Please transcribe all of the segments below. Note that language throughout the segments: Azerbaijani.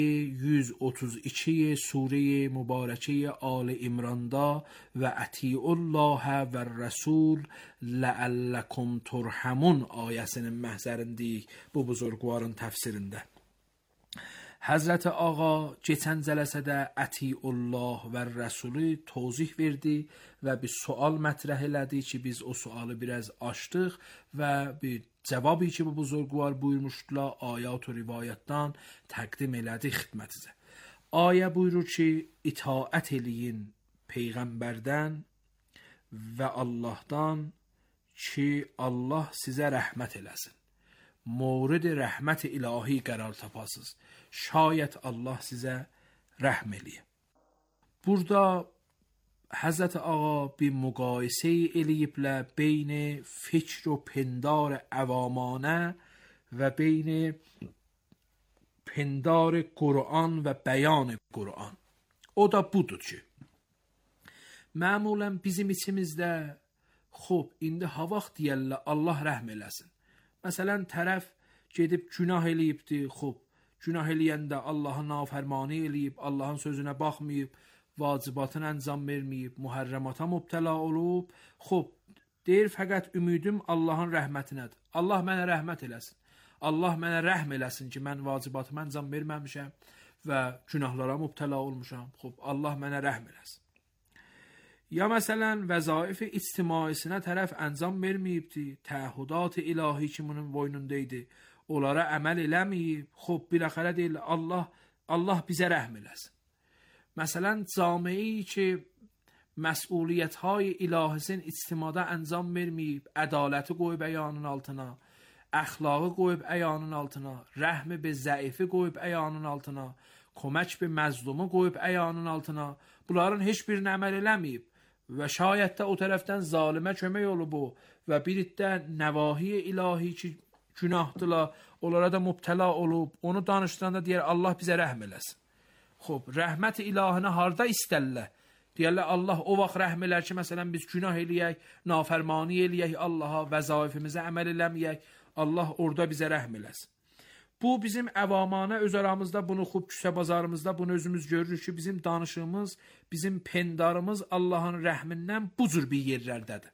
132 سوره مبارکه آل عمران و اطیعوا الله و الرسول لعلکم ترحمون ayəsinin məhzərində bu buzurgvarın təfsirində. Həzrət Ağa keçən cələsədə Ətiullah və Rəsulü tozih verdi və bir sual mətrəh elədi ki, biz o sualı biraz açdıq və bir cavabı ki, bu buzurgvar buyurmuşdular, ayat və rivayətdən təqdim elədi xidmətinizə. Ayə buyurur ki, itaət eləyin Peyğəmbərdən və Allahdan ki, Allah sizə rəhmət eləsin. Mورد رحمت الهی قرار tapasız. Şayət Allah sizə rəhm eləyə. Burada Həzrət Ağa bir müqayisə eləyiblər beyn fikr و پندار عوامانه و بین پندار قرآن و بیان قرآن. O da budur ki, معمولا bizim içimizdə indi ha vaxt deyərlər Allah rəhm eləsin. Məsələn, tərəf gedib günah eləyibdi, günah eləyəndə Allahın nafərmanı eləyib, Allahın sözünə baxmayıb, vacibatını əncam verməyib, mühərrəmata mübtəla olub, deyir fəqət ümidim Allahın rəhmətinədir. Allah mənə rəhmət eləsin. Allah mənə rəhm eləsin ki, mən vacibatımı əncam verməmişəm və günahlara mübtəla olmuşam. Allah mənə rəhm eləsin. Ya məsələn, vəzaif ictimaisinə tərəf əncam verməyibdi, təəhudat ilahi ki, bunun boynundaydı, onlara əməl eləməyib, biləxərə deyil, Allah bizə rəhm eləsin. Məsələn, camiyi ki, məsuliyyətهای ilahisin ictimada əncam verməyib, ədaləti qoyub əyanın altına, əxlaqı qoyub əyanın altına, rəhmi bir zəifi qoyub əyanın altına, kömək bir məzlumu qoyub əyanın altına, bunların heç birini əməl eləməyib. Və şayət də o tərəfdən zalimə kömək olub o və bir iddə nəvahi ilahi ki, günahdılar, onlara da mübtəla olub, onu danışdıranda deyər, Allah bizə rəhm eləsin. Rəhmət ilahinə harda istərlər? Deyərlər, Allah o vaxt rəhm elər ki, məsələn, biz günah eləyək, nafərmani eləyək Allaha, vəzaifimizə əməl eləməyək, Allah orada bizə rəhm eləsin. Bu bizim əvamanə öz aramızda bunu küçə bazarımızda bunu özümüz görürük ki, bizim danışığımız, bizim pendarımız Allahın rəhmindən bu cür bir yerlərdədir.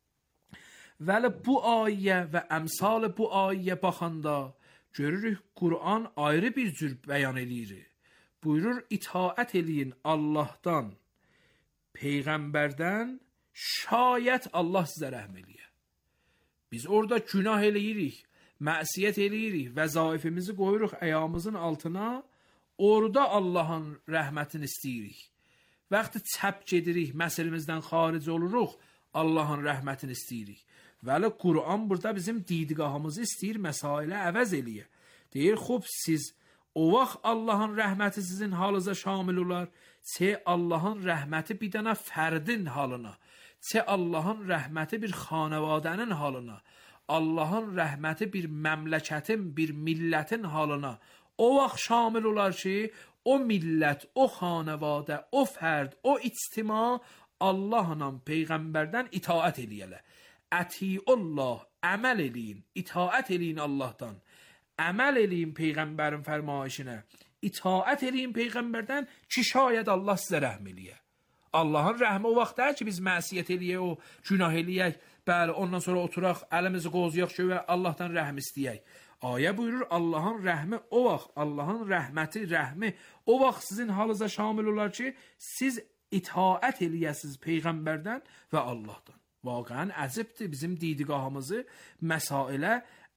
Vəli bu ayə və əmsal bu ayə baxanda görürük Qur'an ayrı bir cür bəyan eləyir. Buyurur, itaət eləyin Allahdan, Peyğəmbərdən, şayət Allah sizə rəhm eləyə. Biz orada günah eləyirik, məsiyyət eləyirik, vəzaifimizi qoyuruq əyamızın altına, orada Allahın rəhmətini istəyirik. Vaxtı çəp gedirik, məsəlimizdən xaric oluruq, Allahın rəhmətini istəyirik. Vəli Qur'an burada bizim didgahımızı istəyir, məsailə əvəz eləyə. Deyir, siz o vaxt Allahın rəhməti sizin halınıza şamil olar, Allahın rəhməti bir dənə fərdin halına, Allahın rəhməti bir xanavadənin halına, Allahın rəhməti bir məmləkətin, bir millətin halına o vaxt şamil olar ki, o millət, o xanəvadə, o fərd, o ictima Allahla Peyğəmbərdən itaət eləyələr. Ətiullah, əməl eləyin, itaət eləyin Allahdan, əməl eləyin Peyğəmbərin fərmayişinə, itaət eləyin Peyğəmbərdən ki, şayət Allah sizə rəhm eləyə. Allahın rəhmi o vaxt deyil ki, biz məsiyyət eləyək, o günah eləyək, bəli, ondan sonra oturaq, əlimizi qozuyaq ki, və Allahdan rəhm istəyək. Ayə buyurur, Allahın rəhmi o vaxt, Allahın rəhməti, rəhmi o vaxt sizin halınıza şamil olar ki, siz itaət eləyəsiniz Peyğəmbərdən və Allahdan. Vaqəən əzibdir, bizim didgahımızı məsailə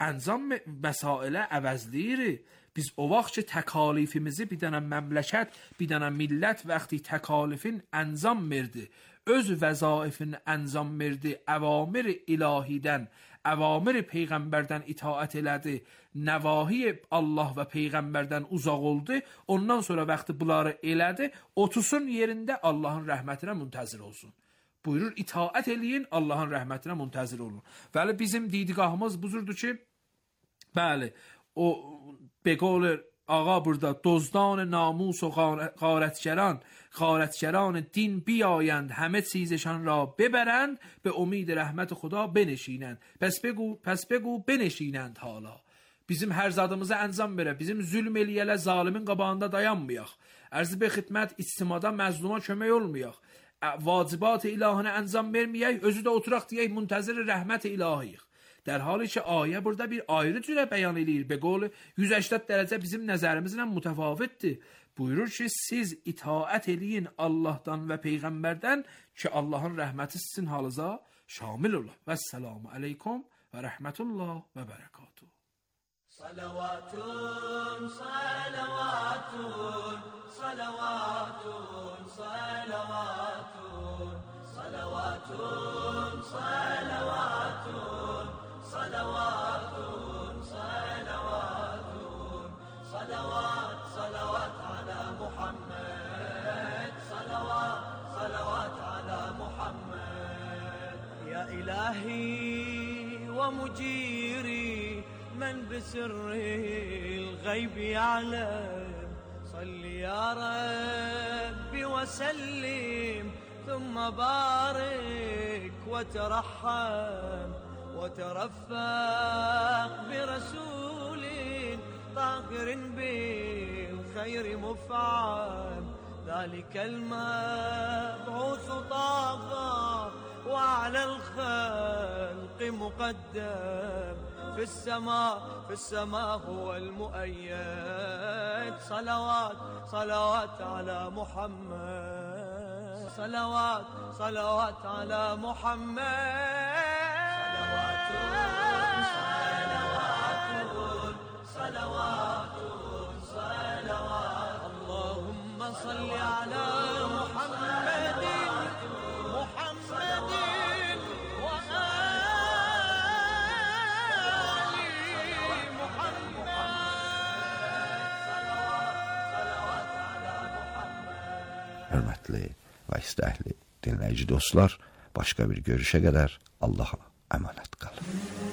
əvəzləyir. Biz o vaxt ki, təkalifimizi bir dənə məmləkət, bir dənə millət vaxtı təkalifin əncam verdi, öz vəzaifini əncam verdi, əvamir ilahidən, əvamir Peyğəmbərdən itaət elədi, nəvahi Allah və Peyğəmbərdən uzaq oldu, ondan sonra vaxtı bunları elədi, otusun yerində Allahın rəhmətinə müntəzir olsun. Buyurur, itaət eləyin, Allahın rəhmətinə müntəzir olun. Bəli, bizim didgahımız buzurdur ki, bəli, o beqol ağa burada دزدان ناموس و غارتگران دین بیایند همه چیزشان را ببرند به امید رحمت خدا بنشینند پس بگو بنشینند حالا bizim hər zadımıza əncam verə, bizim zülm eləyələ zalimin qabağında dayanmayaq. Ərzibə xidmət ictimada məzluma kömək olmayaq. Vacibat-ı ilahinə əncam verməyək, özü də oturaq deyək müntəzir rəhmət ilahiyik. در حالی که آیه burada bir ayrı cürə bəyan eləyir. Be qol 180 dərəcə bizim nəzərimizlə mütəfavitdir. Buyurur ki, siz itaət eləyin Allahdan və Peyğəmbərdən ki, Allahın rəhməti sizin halınıza şamil ola. Vəssalamu aleykum və rəhmətullah və bərəkatuhu. Salavatun, salavatun, salavatun, salavatun, salavatun, salavatun. صلوات صلوات صلوات صلوات على محمد صلوات صلوات على محمد يا إلهي ومجيري من بسر الغيب يعلم صل يا ربي وسلم ثم بارك وترحم وترفق برسول طاهر بالخير مفعم ذلك المبعوث طه وعلى الخلق مقدم في السماء هو المؤيد صلوات صلوات على محمد صلوات صلوات على محمد صلوات صلوات اللهم صل على محمد محمد وآل محمد صلوات على محمد. Hörmətli və istəkli dinləyici dostlar, başqa bir görüşə qədər Allaha əmanət qalın.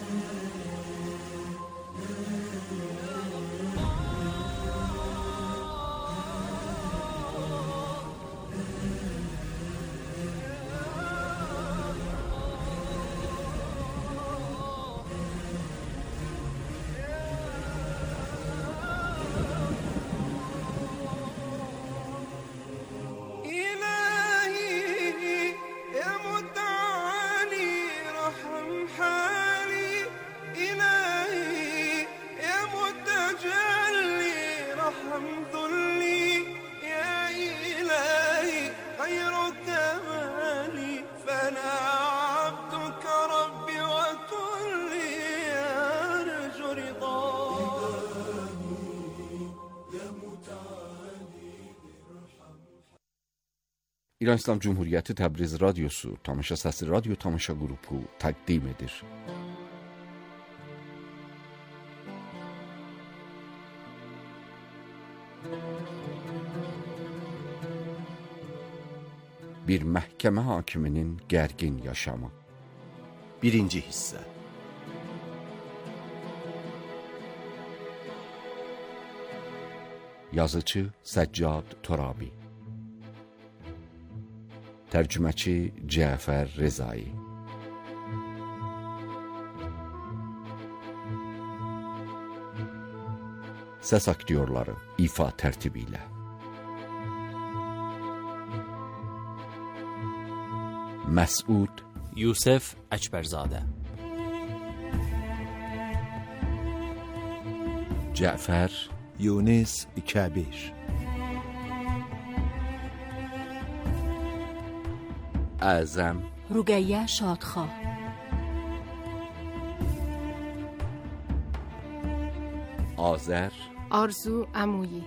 İran İslam Cumhuriyyəti Təbriz Radiosu Tamaşa Səsi Radio Tamaşa Qrupu təqdim edir. Bir məhkəmə hakiminin gərgin yaşamı. 1-ci hissə. Yazıcı Səccad Torabi, tərcüməçi Cəfər Rezai. Səs aktyorları ifa tərtibi ilə. Məsud Yusuf Əkbərzadə, Cəfər یونس کبیر، اعظم رقیه شادخواه، آذر آرزو عمویی،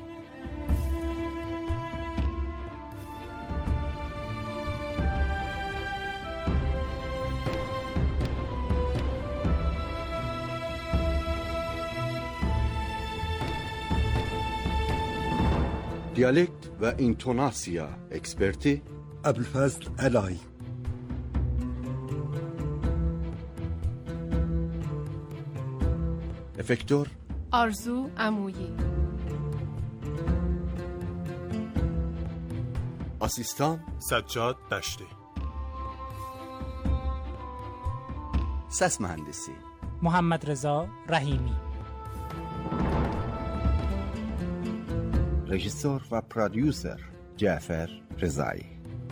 دیالکت و اینتوناسیا اکسپرتی ابوالفضل علایی، افکتور آرزو عمویی، آسیستان سجاد دشتی، Səs mühəndisi محمد رضا رحیمی، رژیسور و پرودیوسر جعفر رضایی.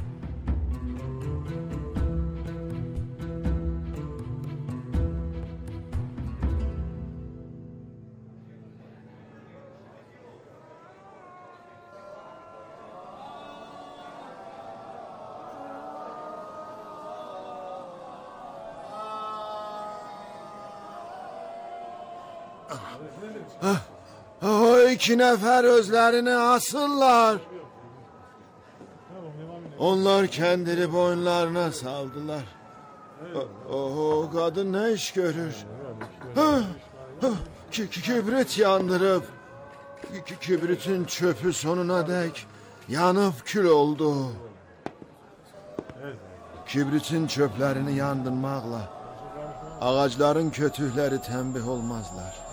O iki nefer özlerini asırlar. Onlar kendini boynlarına saldılar. O kadın ne iş görür? Kibrit yandırıp kibritin çöpü sonuna dek yanıp kül oldu. Kibritin çöplerini yandırmakla ağaçların kötüleri tembih olmazlar.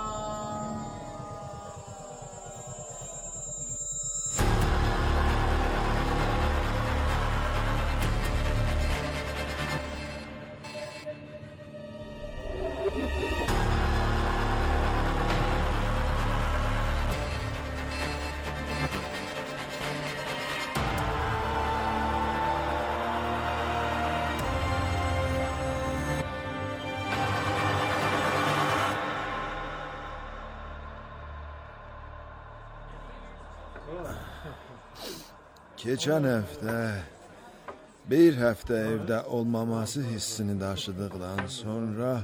Geçen hafta bir hafta evde olmaması hissini taşıdıktan sonra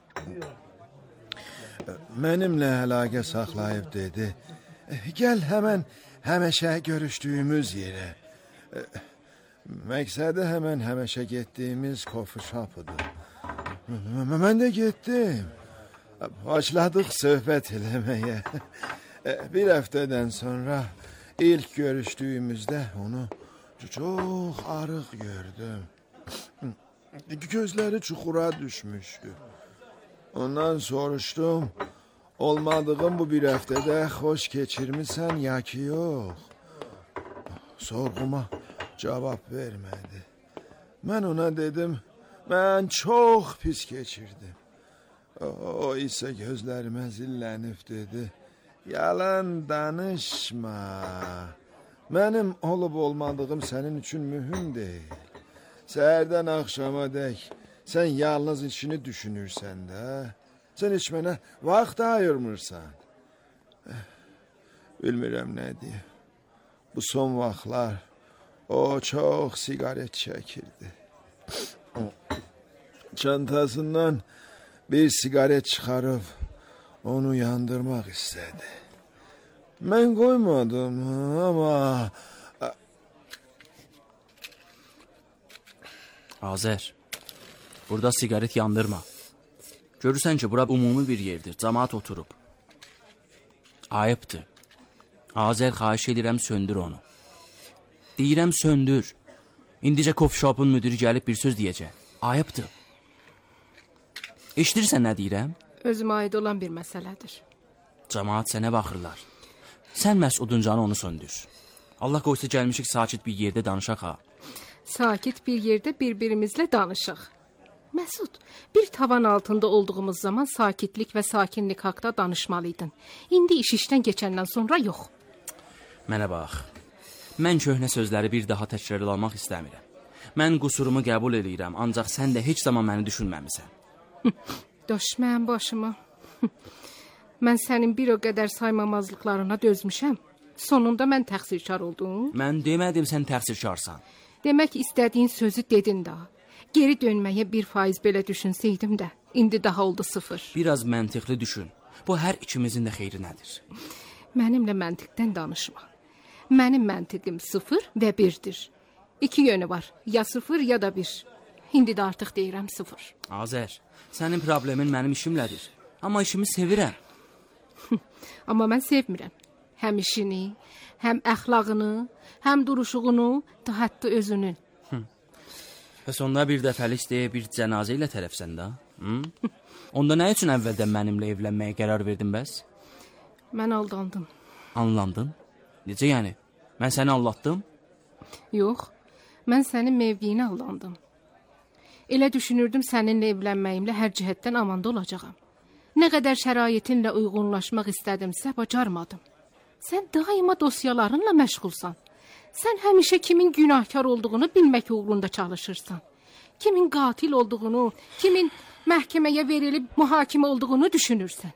benimle əlaqə saxlayıb dedi, gel hemen həmişə görüştüğümüz yere. Məqsədi hemen həmişə getdiyimiz coffee shop-udur. Mən də getdim. Başladık söhbət eləməyə. Bir haftadan sonra İlk görüştüğümüzde onu çok arıq gördüm. Gözleri çukura düşmüştü. Ondan soruştum. Olmadığım bu bir haftada hoş geçirmişsen ya ki yok. Sorguma cevap vermedi. Ben ona dedim, ben çok pis geçirdim. O ise gözlerime zillenip dedi, yalan danışma. Benim olup olmadığım senin için mühim değil. Səhərdən akşama dek sen yalnız işini düşünürsen de, sen hiç bana vaxt ayırmırsan. Bilmirəm ne diye. Bu son vaxtlar o çok sigaret çekirdi. Çantasından bir sigaret çıkarıp onu yandırmak istedi. Ben koymadım ama... Azer, burada sigaret yandırma. Görürsən ki, bura umumi bir yerdir, cemaat oturub. Ayıbdır. Azer, xahiş edirəm, söndür onu. Deyirəm, söndür. İndicə coffee shop'un müdürü gəlib bir söz deyəcək. Ayıbdır. Eşidirsən nə deyirəm? Özümə aid olan bir məsələdir. Cemaat sənə baxırlar. Sən məhz oduncanı onu söndür. Allah qoysa gəlmişik sakit bir yerdə danışaq ha. Sakit bir yerde birbirimizle danışıq. Məsud, bir tavan altında olduğumuz zaman sakitlik ve sakinlik haqda danışmalıydın. İndi iş işten geçenden sonra yox. Mənə bax. Mən köhnə sözləri bir daha təkrarlamaq istəmirəm. Mən qusurumu qəbul edirəm, ancaq sən də heç zaman məni düşünməmisən. Döşməyəm başımı. Mən sənin bir o qədər saymamazlıqlarına dözmüşəm. Sonunda mən təqsirkar oldum. Mən demədim sən təqsirkarsan. Demək istədiyin sözü dedin daha. Geri dönməyə 1% belə düşünsəydim də, indi daha oldu 0. Biraz məntiqli düşün. Bu hər ikimizin də xeyri nədir? Mənimlə məntiqdən danışma. Mənim məntiqim 0 və 1'dir. 2 yönü var. Ya 0 ya da 1. İndi də artıq deyirəm 0. Azer, sənin problemin mənim işimlədir. Amma işimi sevirəm. Amma mən sevmirəm. Həm işini, həm əxlaqını, həm duruşuğunu, da hətta özünün. Bəs onda bir dəfəlik deyə bir cənazə ilə tərəfsən də? Onda nə üçün əvvəldən mənimlə evlənməyə qərar verdin bəs? Mən aldandım. Anlandın? Necə yəni? Mən səni aldatdım? Yox, mən sənin mevqiyini aldandım. Elə düşünürdüm səninlə evlənməyimlə hər cəhətdən amanda olacağam. Nə qədər şəraitinlə uyğunlaşmaq istədimsə, bacarmadım. Sən daima dosyalarınla məşğulsan. Sən həmişə kimin günahkar olduğunu bilmək uğrunda çalışırsan. Kimin qatil olduğunu, kimin məhkəməyə verilib mühakimə olduğunu düşünürsən.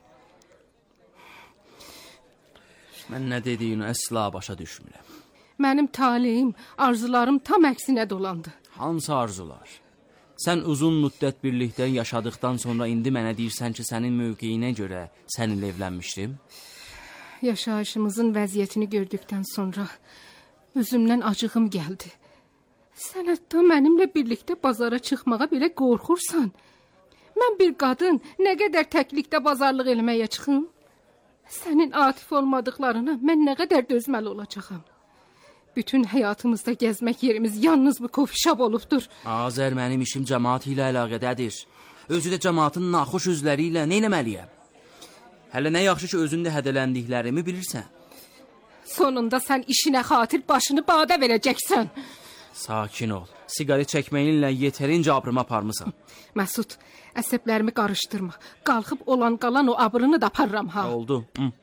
Mən nə dediyini əsla başa düşmürəm. Mənim taleyim, arzularım tam əksinə dolandı. Hansı arzular? Sən uzun müddət birlikdə yaşadıktan sonra indi mənə deyirsən ki, sənin mövqeyinə görə səninlə evlənmişdim? Yaşayışımızın vəziyyətini gördükdən sonra özümdən acığım gəldi. Sən hətta mənimlə birlikdə bazara çıxmağa belə qorxursan. Mən bir qadın nə qədər təklikdə bazarlıq eləməyə çıxım? Sənin atif olmadıqlarına mən nə qədər dözməli olacağam? Bütün həyatımızda gəzmək yerimiz yalnız bu kofişab olubdur. Azər, mənim işim cəmaat ilə əlaqədədir. Özü də cəmaatın naxoş üzləri ilə nə eləməliyəm? Hələ nə yaxşı ki, özündə hədələndiklərimi bilirsən. Sonunda sən işinə xatir başını badə verəcəksən. Sakin ol. Siqaret çəkməyinlə yetərincə abrımı aparmısan. Məsud, əsəblərimi qarışdırma. Qalxıb olan qalan o abrını da aparıram ha. Oldu.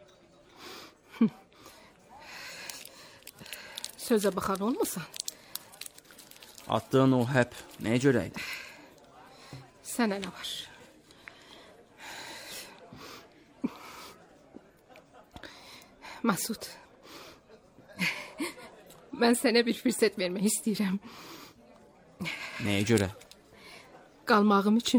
Sözə baxan olmasan. Attığın o həp nəyə görəydi? Sənə nə var? Məsud, mən sənə bir fürsət vermək istəyirəm. Nəyə görə? Qalmağım üçün.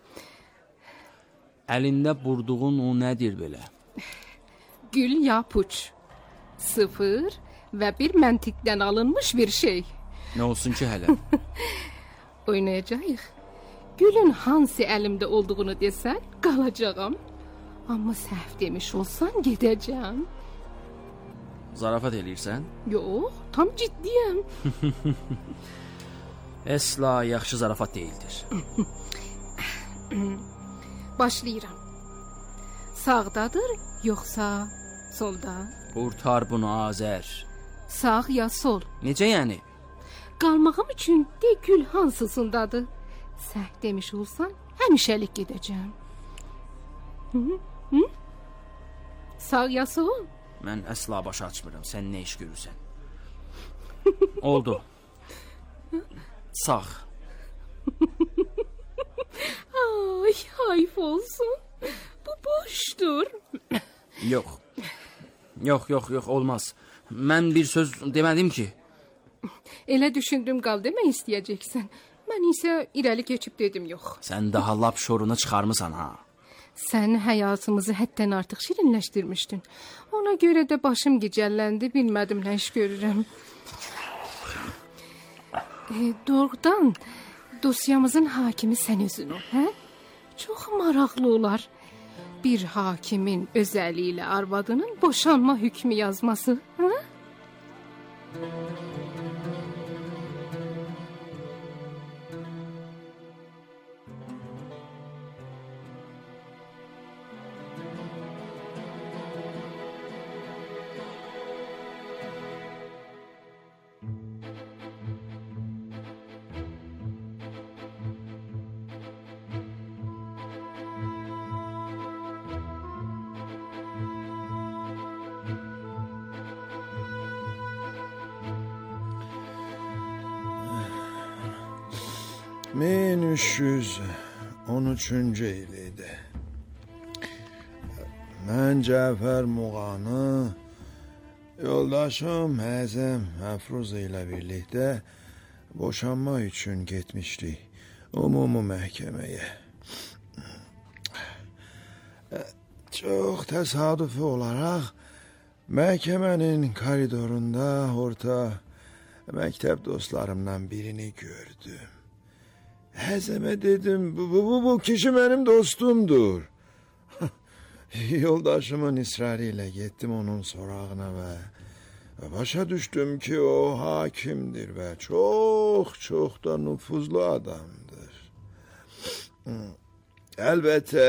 Əlində burduğun o nədir belə? Gül ya puç. 0 və 1 məntiqdən alınmış bir şey. Nə olsun ki hələ? Oynayacağıq. Gülün hansı əlimdə olduğunu desən, qalacağam. Amma səhv demiş olsan, gedəcəm. Zarafat eləyirsən? Yox, tam ciddiyəm. Əsla yaxşı zarafat deyildir. Başlayıram. Sağdadır, yoxsa solda? Qurtar bunu, Azər. Sağ ya sol? Necə yəni? Qalmağım üçün de gül hansısındadır? Səhv demiş olsan, həmişəlik gedəcəm. Sağ ya sol? Mən əsla başa açmıram, sən nə iş görürsən? Oldu. Sağ. Ay, hayf olsun. Bu boşdur. Yox, olmaz. Mən bir söz demədim ki. Elə düşündüm qal demək istəyəcəksən. Mən isə irəli keçib dedim yox. Sən daha lap şorunu çıxarmısan ha. Sən həyatımızı həddən artıq şirinləşdirmişdin. Ona görə də başım gicəlləndi, bilmədim nə iş görürəm. Doğrudan dosyamızın hakimi sən özün ol, hə? Çox maraqlı olar. Bir hakimin öz əli ilə arvadının boşanma hökmü yazması, hə? Min 313-cü il idi. Mən Cəfər Muğanı, yoldaşım Həzəm Əfruz ilə birlikdə boşanma üçün getmişdik ümumi məhkəməyə. Çox təsadüfi olaraq məhkəmənin koridorunda orta məktəb dostlarımdan birini gördüm. Həzəmə dedim, bu kişi mənim dostumdur. Yoldaşımın ısrarı ilə getdim onun sorağına və başa düşdüm ki, o hakimdir və çox da nüfuzlu adamdır. Əlbəttə,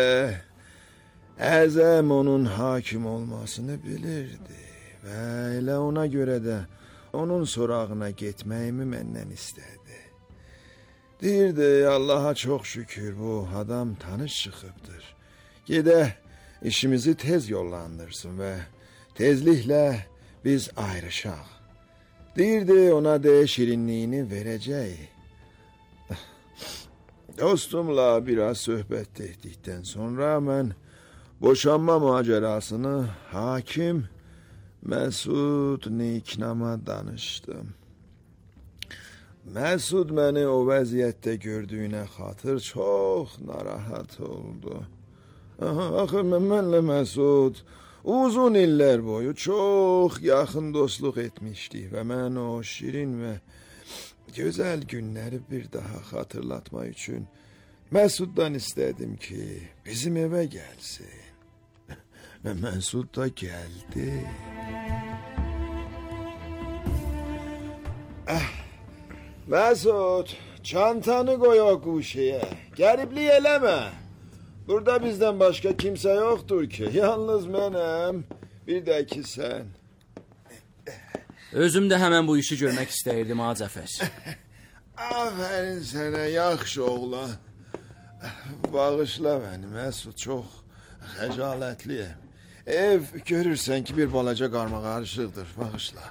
Həzəm onun hakim olmasını bilirdi və elə ona görə də onun sorağına getməyimi məndən istədi. Deyirdi, Allaha çox şükür bu adam tanış çıxıbdır. Gedə işimizi tez yollandırsın və tezlikle biz ayrışaq. Deyirdi ona de şirinliğini verəcək. Dostumla biraz söhbət etdikdən sonra mən boşanma macerasını hakim Məsud Niknam'a danışdım. Məsud məni o vəziyyətdə gördüyünə xatır çox narahat oldu. Axı mənlə Məsud uzun illər boyu çox yaxın dostluq etmişdik və mən o şirin və gözəl günləri bir daha xatırlatmaq üçün Məsuddan istədim ki, bizim evə gəlsin. Və Məsud da gəldi. Məsud, çantanı qoy o quşeyə. Qəriblik eləmə. Burada bizdən başqa kimsə yoxdur ki. Yalnız mənəm, bir də ki sən. Özüm də həmən bu işi görmək istəyirdim, ha Cəfər. Afərin sənə, yaxşı oğlan. Bağışla məni, Məsud, çox xəcalətliyəm. Ev görürsən ki, bir balaca qarmaqarışıqdır, bağışla.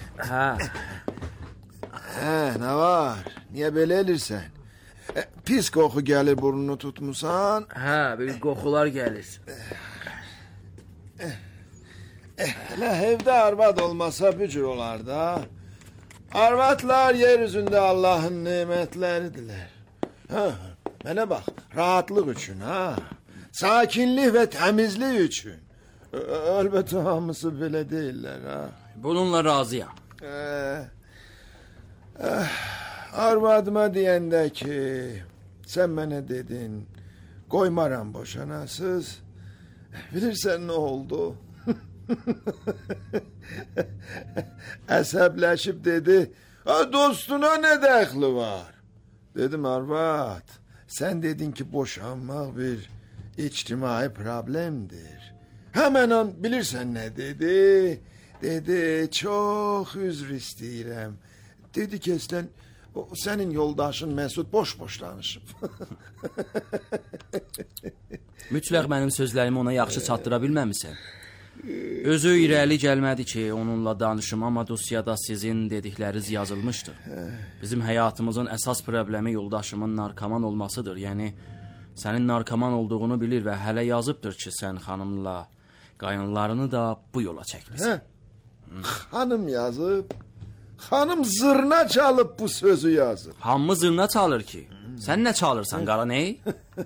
Hə, nə var? Niyə belə elirsən? Pis qoxu gəlir, burnunu tutmusan? Hə, bir qoxular gəlir. Elə evdə arvad olmasa bücür olar da. Arvadlar yer üzündə Allahın nemətləridirlər. Hə, mənə bax, rahatlıq üçün, ha? Sakinlik və təmizlik üçün. Əlbəttə hamısı belə deyirlər, ha? Bununla razıyam. Arvadıma deyəndə ki, sən mənə dedin, qoymaram boşanasız. Bilirsən nə oldu? Əsəbləşib dedi, dostuna nə dəxli var? Dedim, arvad, sən dedin ki, boşanmaq bir ictimai problemdir. Həmən an bilirsən nə dedi? Dedi, çox üzr istəyirəm. Dedi ki, sənin yoldaşın Məsud boş-boş danışıb. Mütləq mənim sözlərimi ona yaxşı çatdıra bilməmisən. Özü irəli gəlmədi ki, onunla danışım, amma dosyada sizin dedikləriniz yazılmışdır. Bizim həyatımızın əsas problemi yoldaşımın narkoman olmasıdır. Yəni, sənin narkoman olduğunu bilir və hələ yazıbdır ki, sən xanımla qayınlarını da bu yola çəkmisən. Xanım yazıb, xanım zırna çalıb bu sözü yazıb. Hamı zırna çalır ki. Sən nə çalırsan, qara ney?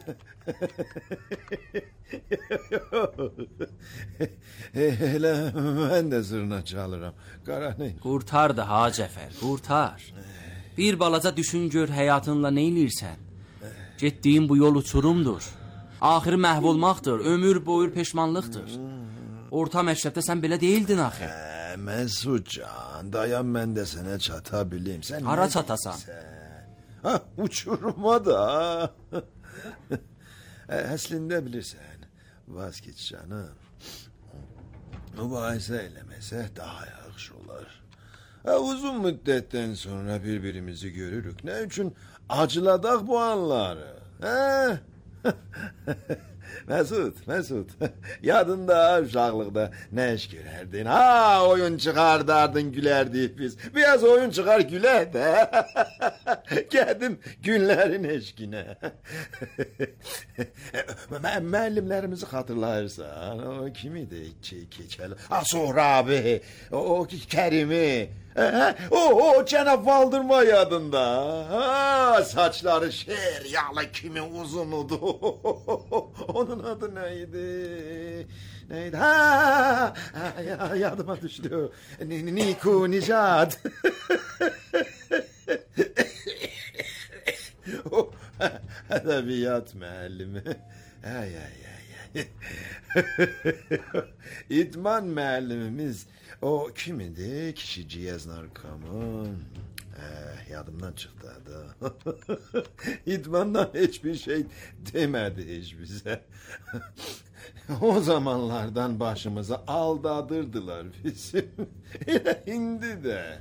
Elə mən də zırna çalıram, qara ney? Qurtar da, ha Cəfər, qurtar. Bir balaca düşün gör həyatınla neylirsən? Getdiyin bu yol uçurumdur. Axırı məhv olmaqdır, ömür boyu peşmanlıqdır. Orta məktəbdə sən belə deyildin axı. Məsudcan, dayan mən də sənə çata bilim. Sən hara çatasan? Uçuruma da. Əslində bilirsən, vazgeç canım. Mübahisə eləməsək daha yaxşı olar. Uzun müddətdən sonra bir-birimizi görürük. Nə üçün acıladaq bu anları? Məsud, yadında uşaqlıqda nə iş görərdin? Oyun çıxardardın, gülərdik biz. Biraz oyun çıxar gülər də. Gədim günlərin eşqinə. Müəllimlərimizi xatırlayırsan. O kim idi? Sohrabi, o Kərimi. O cənab Valdırma yadında. Saçları şeryalı kimi uzunudu. Onun adı neydi? Yadıma düşdü. Niku Nicat. Ədəbiyyat müəllimi. İdman müəllimimiz o kim idi? Kişi ciyaz narkoman. Yadımdan çıxdı adı. İdmandan hiçbir şey demedi hiç bize. O zamanlardan başımıza aldadırdılar bizim. İndi de.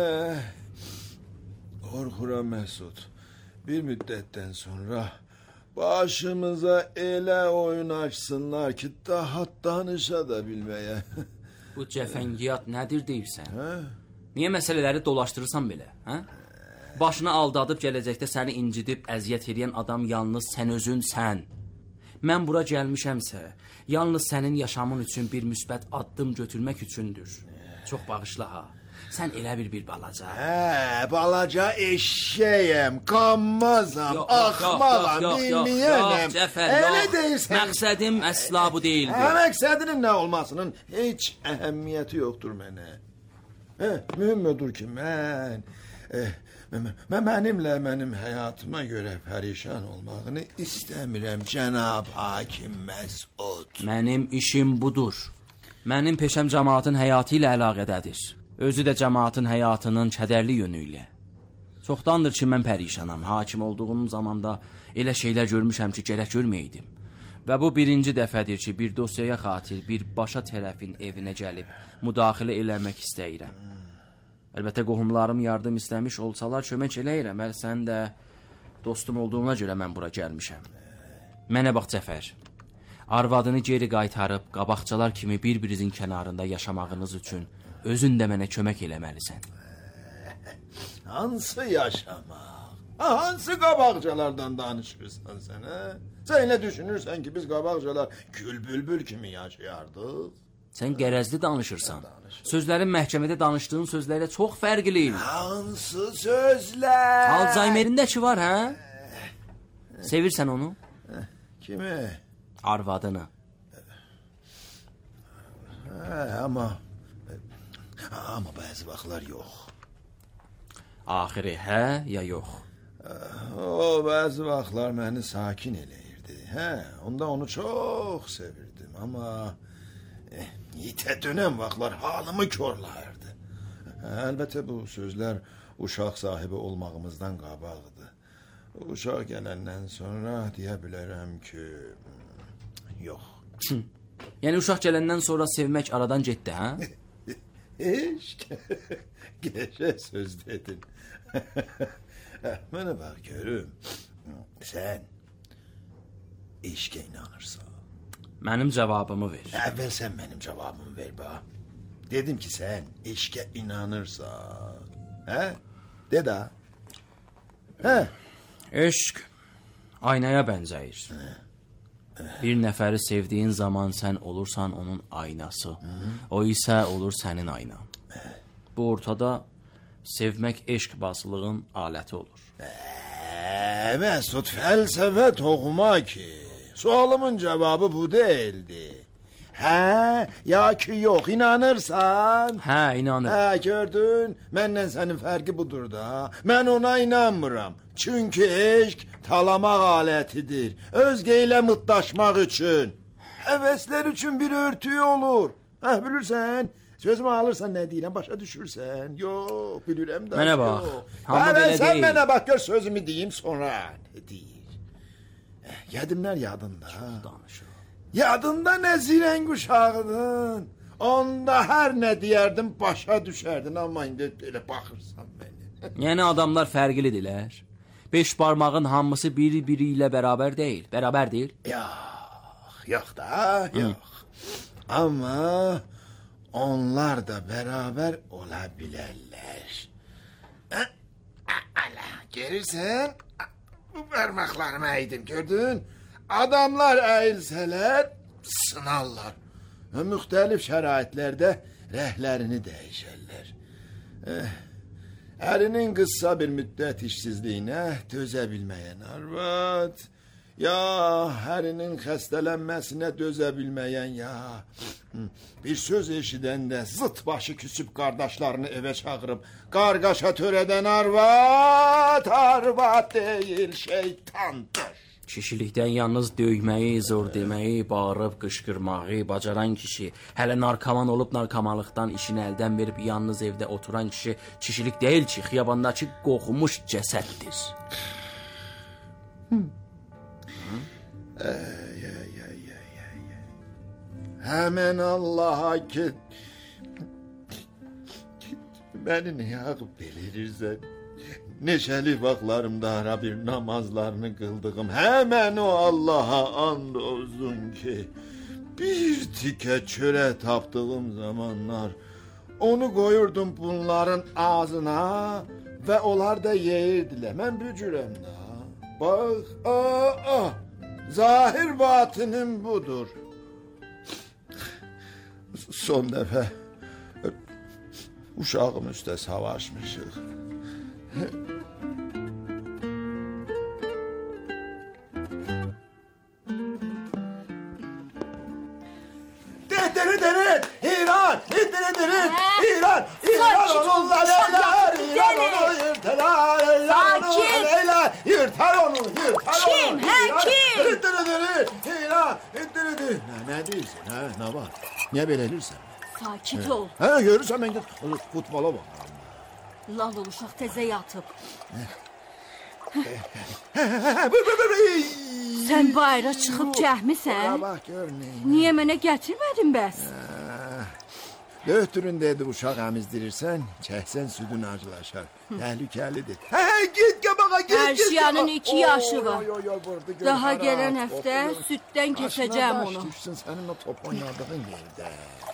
Qorxuram Məsud. Bir müddətdən sonra Başımıza elə oyun açsınlar ki, daha danışa da bilməyə. Bu cəfəngiyat nədir deyirsən? Hə? Niyə məsələləri dolaşdırırsan belə, hə? Başını aldadıb gələcəkdə səni incidib əziyyət edən adam yalnız sən özünsən. Mən bura gəlmişəmsə, yalnız sənin yaşamın üçün bir müsbət addım götürmək üçündür. Çox bağışla ha. Sən elə bir balaca. Hə, balaca eşşəyəm, qanmazam, axmağam, bilməyənəm. Cəfər, elə deyirsən. Məqsədim əsla bu deyildi. Məqsədinin nə olmasının heç əhəmiyyəti yoxdur mənə. Mühüm odur ki, mənimlə mənim həyatıma görə pərişan olmağını istəmirəm, cənab hakim Məsud. Mənim işim budur. Mənim peşəm cəmaatın həyatı ilə əlaqədədir. Özü də cəmaatın həyatının kədərli yönü ilə. Çoxdandır ki, mən pərişanam. Hakim olduğum zamanda elə şeylər görmüşəm ki, gərək görməyeydim. Və bu birinci dəfədir ki, bir dosyaya xatir bir başa tərəfin evinə gəlib müdaxilə eləmək istəyirəm. Əlbəttə, qohumlarım yardım istəmiş olsalar kömək eləyirəm. Sən də dostum olduğuna görə mən bura gəlmişəm. Mənə bax, Cəfər. Arvadını geri qaytarıb, qabaqcalar kimi bir-birinizin kənarında yaşamağınız üçün özün də mənə kömək eləməlisən. Hansı yaşamaq? Hansı qabaqcalardan danışırsan sən, hə? Sən elə düşünürsən ki, biz qabaqcalar gül-bülbül kimi yaşayardıq? Sən qərəzli danışırsan. Sözlərin məhkəmədə danışdığın sözlərlə çox fərqli. Hansı sözlər? Alzheimer'indəki var, hə? Sevirsən onu? Kimi? Arvadını. Amma bəzi vaxtlar yox. Axırı hə ya yox? O bəzi vaxtlar məni sakin eləyirdi. Onda onu çox sevirdim. Amma itə dönən vaxtlar halımı korlardı. Əlbəttə bu sözlər uşaq sahibi olmağımızdan qabaqdı. Uşaq gələndən sonra deyə bilərəm ki, yox. Yəni uşaq gələndən sonra sevmək aradan getdi, hə? Eşk, geçe söz dedin. Mənə bax görüm, sən eşkə inanırsan. Mənim cavabımı ver. Əvvəl sən mənim cavabımı ver bax. Dedim ki, sən eşkə inanırsan. Hə? De da. Hə? Eşq aynaya bənzəyir. Bir nəfəri sevdiyin zaman sən olursan onun aynası. O isə olur sənin aynan. Bu ortada sevmək eşq basılığın aləti olur. Məsud, fəlsəfə toxuma ki, sualımın cavabı bu deyildi. Hə, ya ki yox, inanırsan? Hə, inanırım. Hə, gördün, mənlə sənin fərqi budur da. Mən ona inanmıram. Çünki eşq talamaq alətidir. Özgə ilə mıtdaşmaq üçün. Həvəslər üçün bir örtüyü olur. Hə, bilirsən? Sözümü alırsan nə deyirəm, başa düşürsən? Yox, bilirəm da. Mənə bax, hamı belə deyil. Sən mənə bax, gör sözümü deyim sonra. Ne deyir? Yadımlar yadında. Çox danışır. Yadında nə zirəng uşağıdın. Onda hər nə deyərdim, başa düşərdin. Amma indi elə baxırsan mənə. Yəni adamlar fərqlidirlər. 5 barmağın hamısı biri-biri ilə bərabər deyil. Bərabər deyil? Yox da, yox. Amma onlar da bərabər ola bilərlər. Görürsən? Bu parmaqlarımı əydim, gördün? Adamlar əyilsələr, sınarlar. Müxtəlif şəraitlərdə rəhlərini dəyişərlər. Ərinin qısa bir müddət işsizliyinə dözə bilməyən arvad, ya ərinin xəstələnməsinə dözə bilməyən, ya bir söz eşidəndə zıt başı küsüb qardaşlarını evə çağırıb qarqaşa törədən arvad, arvad deyil, şeytandır. Kişilikdən yalnız döyməyi, zor deməyi, bağırıb qışqırmağı bacaran kişi, hələ narkoman olub narkomanlıqdan işini əldən verib yalnız evdə oturan kişi kişilik deyil ki, xiyabandakı qoxumuş cəsəddir. Həmən Allaha ki, məni niyə ağıb belirirsən? neçəli vaxtlarımda ara bir namazlarını qıldığım həmən o Allaha and olsun ki, bir tikə çörə tapdığım zamanlar onu qoyurdum bunların ağzına və onlar da yeyirdilər. Mən bücürəm də. Bax, zahir batinin budur. Son dəfə uşağım üstə savaşmışıq. İran, İran, onunla leyler, İran onu yırtar onu. Kim, kim? İran, ne diyorsun, ne var? Niye böyle edirsən? Sakit ol. Görürsən, mən futbola baxıram. Lal uşaq təzə yatıb. Sən bayra çıxıb cəhmisən? Bax, gör neyini. Niyə mənə gətirmədin bəs? Döhtürün dedi uşaq əmizdirirsən, çəksən südün acılaşar. Təhlükəlidir. Git qabağa, git. Əşyanın 2 yaşı var. Daha gələn həftə süddən keçəcəm onu. Düşsün sənin o top oynadığın yerdə.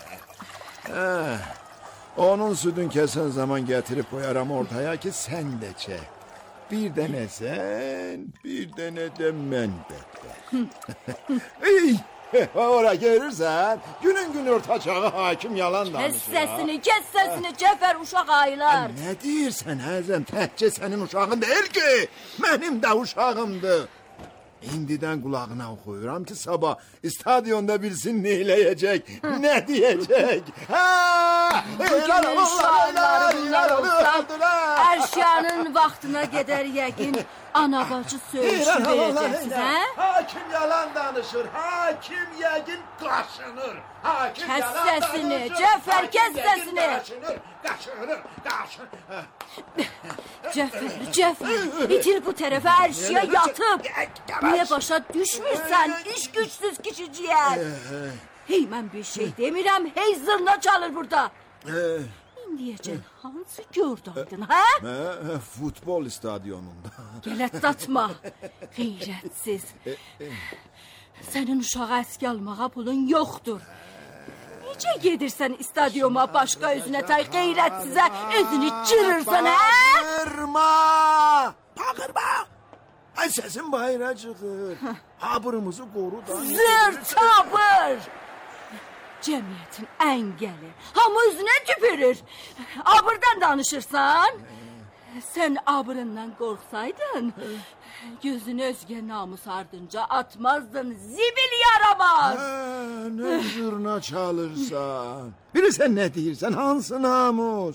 Onun südün kəsən zaman gətirib koyaram ortaya ki, sən də çək. Bir dənə sən, bir dənə də mən bədbəxt. Ora görürsən, günün ortaçağı hakim yalan danışır. Kes səsini, Cəfər uşaq ayılar. Nə deyirsən Həzəm, təkcə sənin uşağın deyil ki, mənim də uşağımdır. İndidən qulağına oxuyuram ki, sabah stadionda bilsin nə eləyəcək, nə deyəcək. Bugünün uşaqlarından olsan, Ərşyanın vaxtına qədər yəqin ana bacı söyüşü verəcəksiniz, hə? Hakim yalan danışır, hakim yəqin qaşınır. Kəs səsini, Cəfər, kəs səsini. Qaşınır. Cəfər, itil bu tərəfə, Ərşya yatıb. Niyə başa düşmürsən, iş gücsüz kişiciyər? Hey, mən bir şey demirəm, hey zırna çalır burada. İndiyəcən hansı gördüydün, hə? Futbol stadionunda. Gələtdatma, qeyrətsiz. Sənin uşağı əski almağa pulun yoxdur. Necə gedirsən stadyuma başqa özünə tay qeyrətsizə özünü cırırsan, hə? Bağırma! Ay səsin bayıra çıxır. Abırımızı qoru da. Zır çabır! Cəmiyyətin əngəli, hamı üzünə tüpürür. Abırdan danışırsan? Sən abırından qorxsaydın, gözünü özgə namus ardınca atmazdın, zibil yaramaz. Nə zurna çalırsan? Bilirsən nə deyirsən, hansı namus?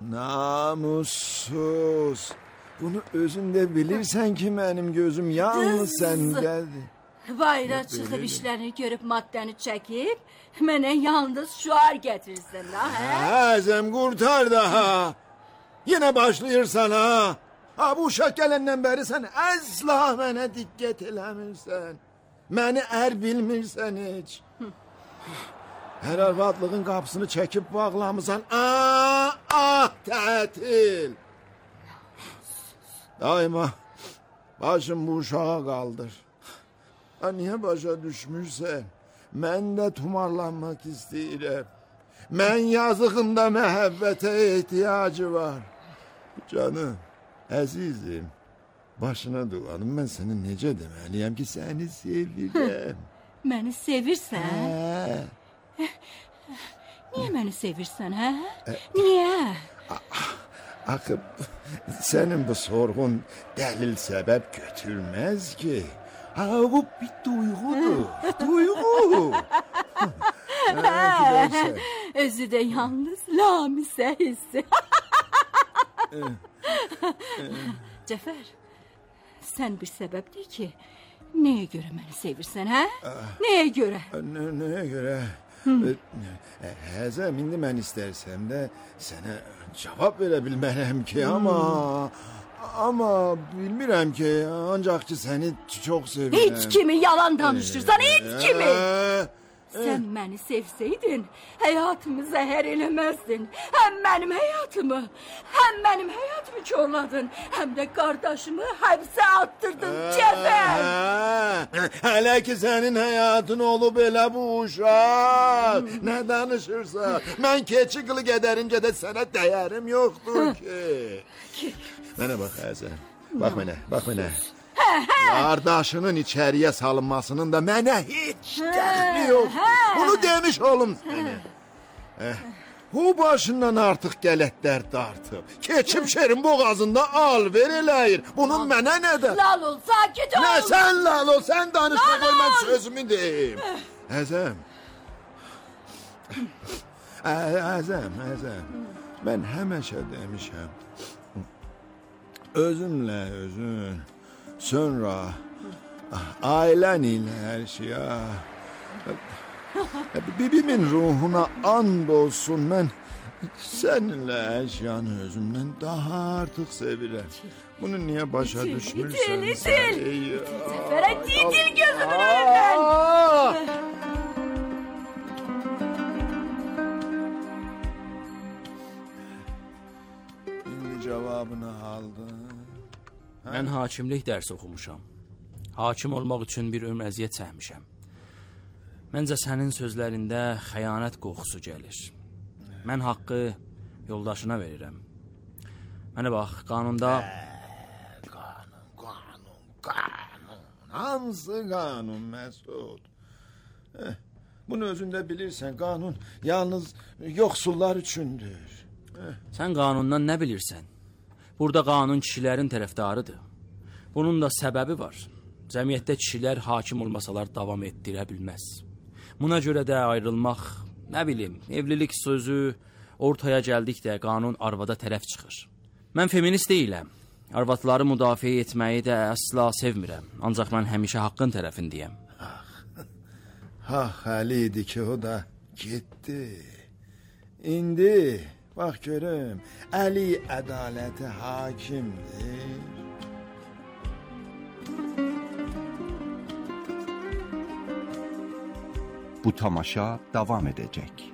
Namussuz. Bunu özün də bilirsən ki, mənim gözüm yalnız səndədir. Bayra çıxıb işlərini görüb maddəni çəkib, mənə yalnız şuar gətirirsən, hə? Əzəm, qurtar daha. Yenə başlayırsan, ha? Bu uşaq gələndən bəri sən əsla mənə diqqət eləmirsən. Məni bilmirsən heç. Hər arvadlığın qapısını çəkib bağlamısan. Tətil. Daima başım bu uşağa qaldır. Niyə başa düşmürsən? Mən də tumarlanmaq istəyirəm. Mən yazığında məhəbbətə ehtiyacı var. Canım, əzizim, başına duanım, mən sənə necə deməliyəm ki, səni sevirəm. Məni sevirsən? Niyə məni sevirsən, hə? Niyə? Axı, sənin bu sorğun dəlil səbəb götürməz ki. Bu bir duyğudur, duyğu. Özü də yalnız lamisə hissi. Cəfər, sən bir səbəbdir ki, nəyə görə məni sevirsən, hə? Nəyə görə? Nəyə görə? Həzəm, indi mən istərsəm də sənə cavab verə bilmərəm ki, amma bilmirəm ki, ancaq ki, səni çox sevirəm. Heç kimi yalan danışırsan, heç kimi. Sen məni sevseydin, hayatımı zəhər eləməzdin. Hem benim hayatımı, hem benim hayatımı korladın. Hem de kardeşimi hapse attırdın Cəfər. Hələ ki sənin həyatın olub elə bu uşaq. Nə danışırsa, mən keçi qılı qədərincə də sənə dəyərim yoxdur ki. Mənə bax Əzəm, bax mənə. Qardaşının içəriyə salınmasının da mənə heç dəxli yoxdur. Bunu demiş olum sənə. Bu başından artıq qələtlər dartıb. Keçib şerin boğazında al-ver eləyir. Bunun mənə nə də? Lal ol, sakit ol. Nə sən lal ol, sən danışma qoy mən sözümü deyim. Əzəm. Mən həmişə demişəm. Özün. Sonra ailən ilə hər şeyə bibimin ruhuna and olsun, mən səninlə əşyanı özümdən daha artıq sevirəm. Bunu niyə başa düşmürsən? İtil. Cəfərə dil gözümün önündən. İndi cavabını aldın. Mən hakimlik dərsi oxumuşam. Hakim olmaq üçün bir ömür əziyyət çəkmişəm. Məncə sənin sözlərində xəyanət qoxusu gəlir. Mən haqqı yoldaşına verirəm. Mənə bax, qanunda... Qanun. Hansı qanun Məsud? Bunu özündə bilirsən, qanun yalnız yoxsullar üçündür. Sən qanundan nə bilirsən? Burada qanun kişilərin tərəfdarıdır. Bunun da səbəbi var. Cəmiyyətdə kişilər hakim olmasalar davam etdirə bilməz. Buna görə də ayrılmaq, nə bilim, evlilik sözü ortaya gəldikdə qanun arvada tərəf çıxır. Mən feminist deyiləm. Arvadları müdafiə etməyi də əsla sevmirəm. Ancaq mən həmişə haqqın tərəfindəyəm. Əli idi ki, o da getdi. İndi... Bax görüm, Əli ədalətə hakimdir. Bu tamaşa davam edecek.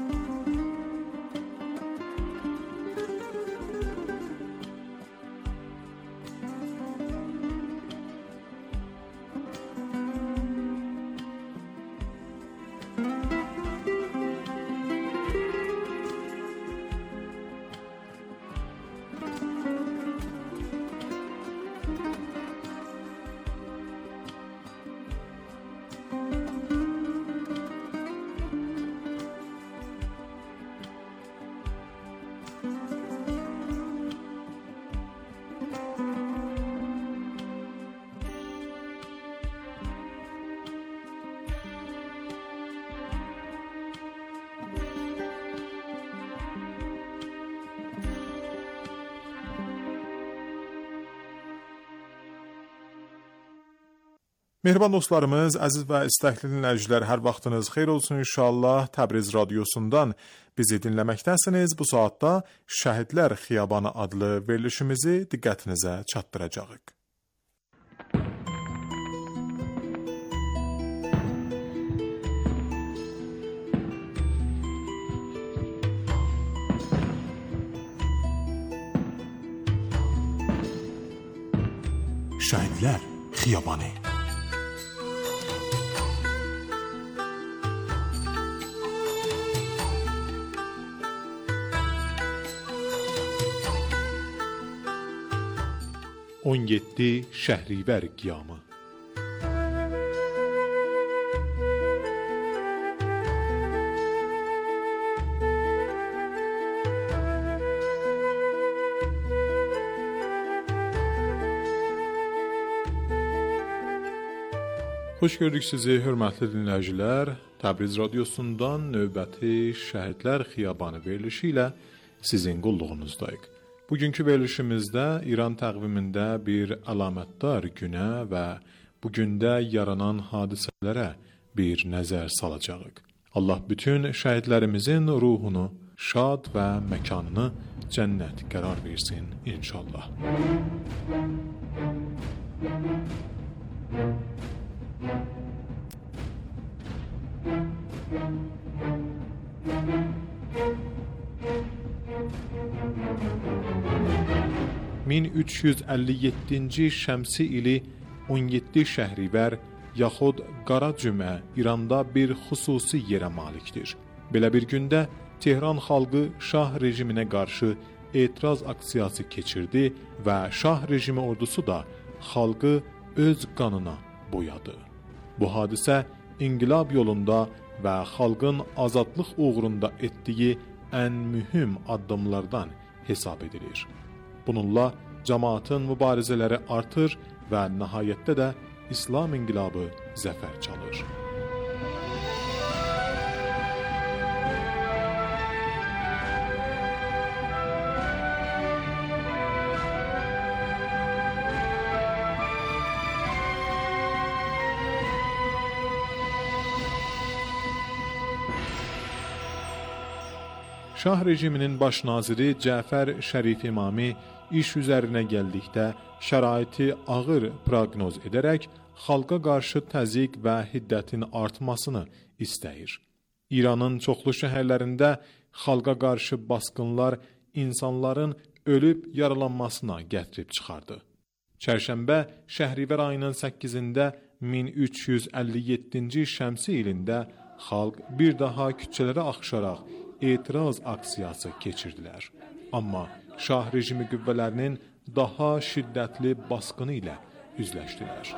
Mehriban dostlarımız, əziz və istəkli dinləyicilər, hər vaxtınız xeyir olsun inşallah. Təbriz radiosundan bizi dinləməkdəsiniz. Bu saatda Şəhidlər Xiyabanı adlı verilişimizi diqqətinizə çatdıracağıq. Şəhidlər Xiyabanı. On 17 Şəhrivər qiyamı. Xoş gördük sizi, hörmətli dinləyicilər. Təbriz radiosundan növbəti Şəhidlər Xiyabanı verilişi ilə sizin qulluğunuzdayıq. Bugünkü verilişimizdə İran təqvimində bir əlamətdar günə və bu gündə yaranan hadisələrə bir nəzər salacağıq. Allah bütün şəhidlərimizin ruhunu şad və məkanını cənnət qərar versin inşallah. 1357-ci şəmsi ili 17 Şəhrivər yaxud Qara Cümə İranda bir xüsusi yerə malikdir. Belə bir gündə Tehran xalqı şah rejiminə qarşı etiraz aksiyası keçirdi və şah rejimi ordusu da xalqı öz qanına boyadı. Bu hadisə inqilab yolunda və xalqın azadlıq uğrunda etdiyi ən mühüm addımlardan hesab edilir. Bununla cəmaatın mübarizələri artır və nəhayətdə də İslam inqilabı zəfər çalır. Şah rejiminin baş naziri Cəfər Şərif İmami iş üzərinə gəldikdə şəraiti ağır proqnoz edərək xalqa qarşı təzyiq və hiddətin artmasını istəyir. İranın çoxlu şəhərlərində xalqa qarşı basqınlar insanların ölüb yaralanmasına gətirib çıxardı. Çərşənbə Şəhrivər ayının 8-də 1357-ci şəmsi ilində xalq bir daha küçələrə axışaraq etiraz aksiyası keçirdilər. Amma şah rejimi qüvvələrinin daha şiddətli basqını ilə üzləşdilər.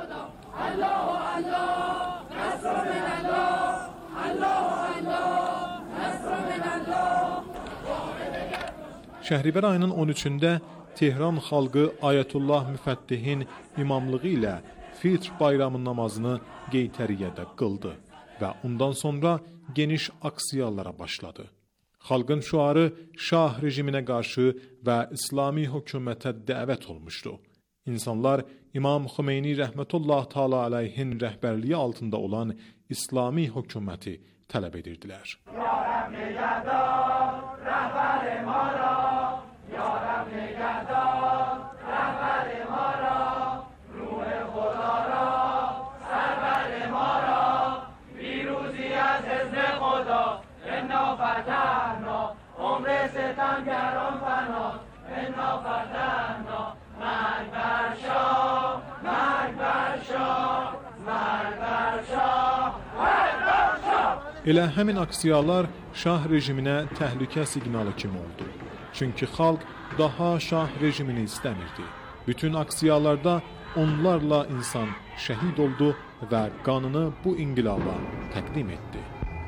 Şəhrivər ayının 13-də Tehran xalqı Ayətullah Müfəttihin imamlığı ilə Fitr bayramı namazını Qeytəriyyədə qıldı və ondan sonra geniş aksiyalara başladı. Xalqın şüarı şah rejiminə qarşı və İslami hökumətə dəvət olmuşdu. İnsanlar İmam Xümeyni rəhmətullah təala aleyhin rəhbərliyi altında olan İslami hökuməti tələb edirdilər. Ya Rəbb nigəhdar, rəhbər-i mara, Ya Rəbb nigəhdar, rəhbər-i mara, ruh-i xudara, sərvər-i mara, biruzi az hizb-i xuda, inna fatahna, umr ستمگران فنا، inna fatahna, مرگ بر شاه، مرگ بر شاه، مرگ بر شاه، مرگ بر şah. Elə həmin aksiyalar şah rejiminə təhlükə siqnalı kimi oldu. Çünki xalq daha şah rejimini istəmirdi. Bütün aksiyalarda onlarla insan şəhid oldu və qanını bu inqilaba təqdim etdi.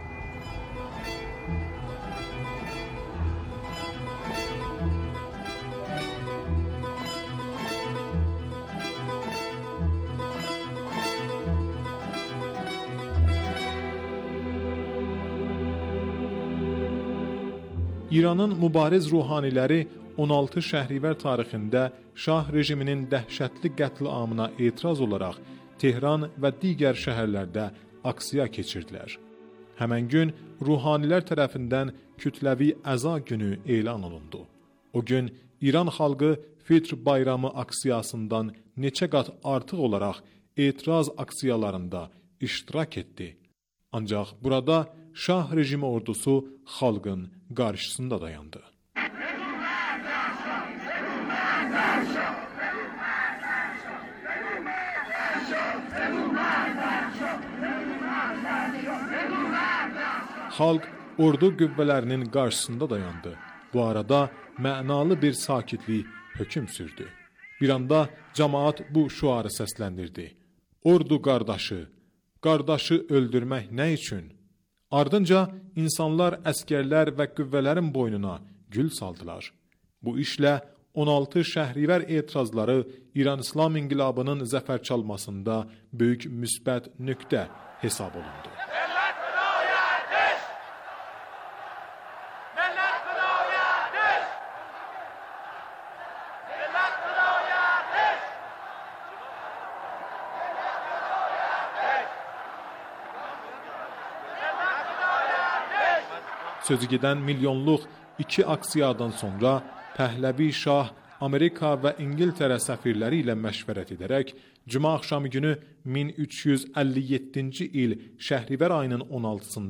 İranın mübariz ruhaniləri 16 Şəhrivər tarixində şah rejiminin dəhşətli qətliamına etiraz olaraq Tehran və digər şəhərlərdə aksiya keçirdilər. Həmən gün ruhanilər tərəfindən kütləvi əza günü elan olundu. O gün İran xalqı Fitr bayramı aksiyasından neçə qat artıq olaraq etiraz aksiyalarında iştirak etdi. Ancaq burada şah rejimi ordusu xalqın qarşısında dayandı. Xalq ordu qüvvələrinin qarşısında dayandı. Bu arada mənalı bir sakitlik hökm sürdü. Bir anda cəmaat bu şüarı səsləndirdi. Ordu qardaşı, qardaşı öldürmək nə üçün? Ardınca insanlar əskərlər və qüvvələrin boynuna gül saldılar. Bu işlə 16 Şəhrivər etirazları İran İslam inqilabının zəfər çalmasında böyük müsbət nöqtə hesab olundu. Sözü gedən milyonluq iki aksiyadan sonra Pəhləvi Şah Amerika və İngiltərə səfirləri ilə məşvərət edərək Cümə axşamı günü 1357-ci il Şəhrivər ayının 16-sında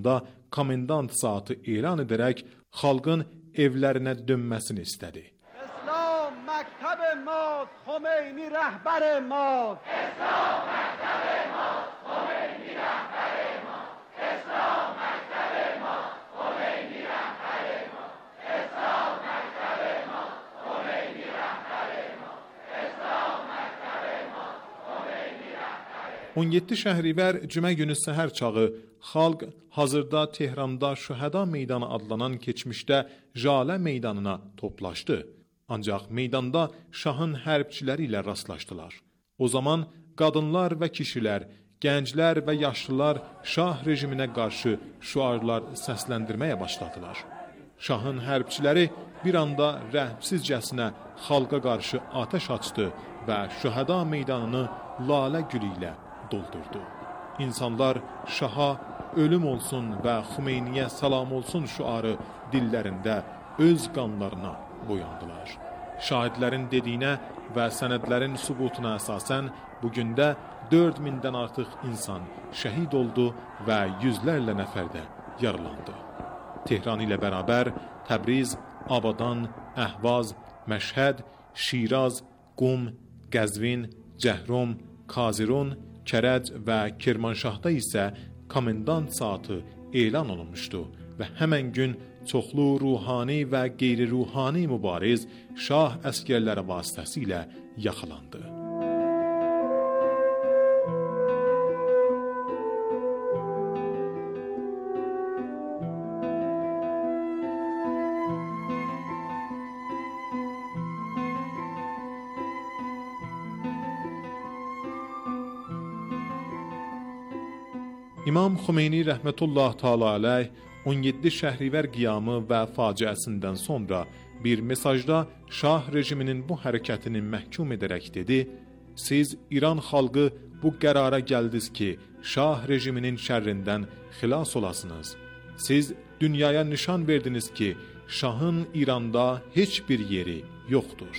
komendant saatı elan ederek xalqın evlərinə dönməsini istədi. İslam məktəb maz, Xomeyni rəhbər maz. İslam məktəb maz, Xomeyni rəhbər maz. İslam məktəb maz, Xomeyni rəhbər maz. İslam məktəb maz, Xomeyni rəhbər maz. İslam məktəb maz, Xomeyni rəhbər. 17 Şəhrivər cümə günü səhər çağı xalq hazırda Tehranda Şühəda meydanı adlanan keçmişdə Jalə meydanına toplaşdı. Ancaq meydanda şahın hərbçiləri ilə rastlaşdılar. O zaman qadınlar və kişilər, gənclər və yaşlılar şah rejiminə qarşı şüarlar səsləndirməyə başladılar. Şahın hərbçiləri bir anda rəhmsizcəsinə xalqa qarşı atəş açdı və Şühəda meydanını lalə gülü ilə doldurdu. İnsanlar şaha ölüm olsun və Xümeyniyə salam olsun şüarı dillərində öz qanlarına boyandılar. Şahidlərin dediyinə və sənədlərin sübutuna əsasən bugün də 4000-dən artıq insan şəhid oldu və yüzlərlə nəfər də yaralandı. Tehran ilə bərabər Təbriz, Abadan, Əhvaz, Məşhəd, Şiraz, Qum, Qəzvin, Cəhrum, Kazirun, Kərəc və Kermanşahda isə komendant saatı elan olunmuşdu və həmən gün çoxlu ruhani və qeyri-ruhani mübariz şah əskərləri vasitəsilə yaxalandı. İmam Xümeyni rəhmətullah təala əleyh 17 Şəhrivər qiyamı və faciəsindən sonra bir mesajda şah rejiminin bu hərəkətini məhkum edərək dedi: "Siz İran xalqı bu qərara gəldiniz ki, şah rejiminin şərrindən xilas olasınız. Siz dünyaya nişan verdiniz ki, şahın İranda heç bir yeri yoxdur."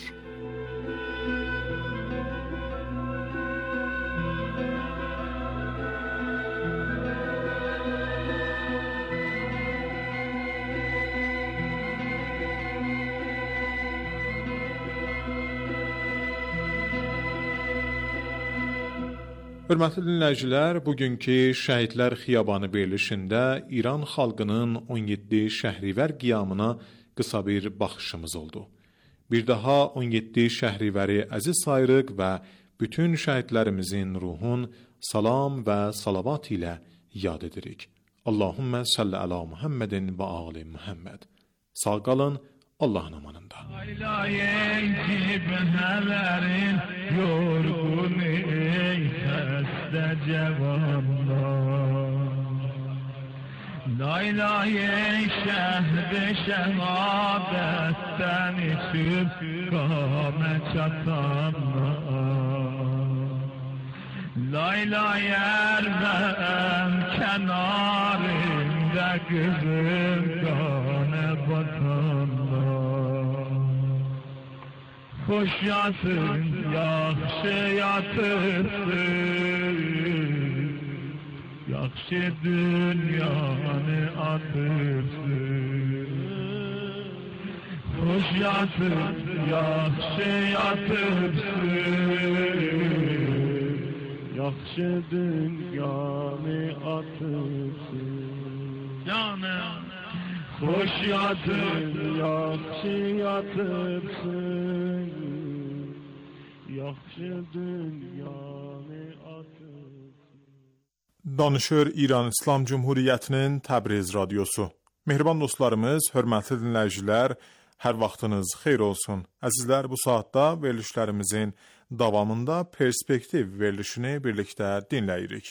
Hörmətli dinləyicilər, bugünkü Şəhidlər Xiyabanı verilişində İran xalqının 17 Şəhrivər qiyamına qısa bir baxışımız oldu. Bir daha 17 Şəhrivəri əziz sayırıq və bütün şəhidlərimizin ruhun salam və salavat ilə yad edirik. Allahümmə salli əla Muhammedin və ali Muhammed. Sağ qalın, Allah'ın amanında. Aylayın ki benhelerin yorgun ey seste cevanlar. Laylayın şehri şehadetten içip kâme çatanlar. Laylayer ve kenarında kızım kâne batanlar. Hoş yatın, yaxşı yatırsın, yaxşı dünyanı atırsın. Hoş yatın, yaxşı yatırsın, yaxşı dünyanı atırsın. Canım. Hoş yatın, yaxşı yatırsın, yaxşı dünyanı atırsın. Danışır İran İslam Cumhuriyyətinin Təbriz radiosu. Mehriban dostlarımız, hörmətli dinləyicilər, hər vaxtınız xeyir olsun. Əzizlər, bu saatda verilişlərimizin davamında perspektiv verilişini birlikdə dinləyirik.